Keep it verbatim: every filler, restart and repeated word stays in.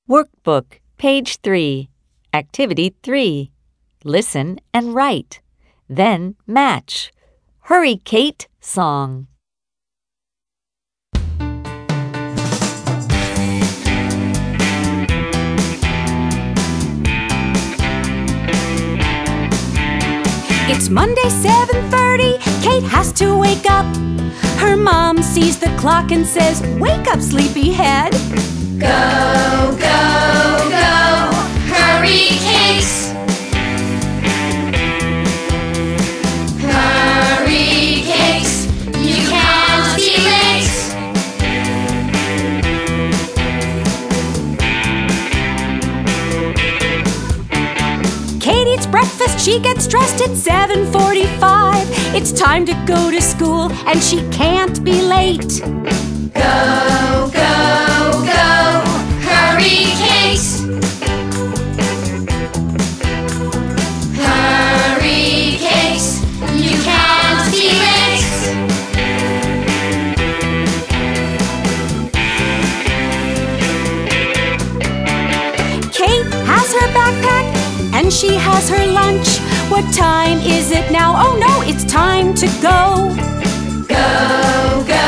Workbook, page three. Activity three. Listen and write. Then match. Hurry, Kate song. It's Monday, seven thirty. Kate has to wake up. Her mom sees the clock and says, "Wake up, sleepyhead." Go, go, go, hurry, Kate. Hurry, Kate, you can't be late. Kate eats breakfast, she gets dressed at seven forty-five. It's time to go to school and she can't be late. Go, go, go, hurry, Kate. Hurry, Kate, you can't be late. Kate has her backpack and she has her lunch. What time is it now? Oh no, it's time to go. Go, go.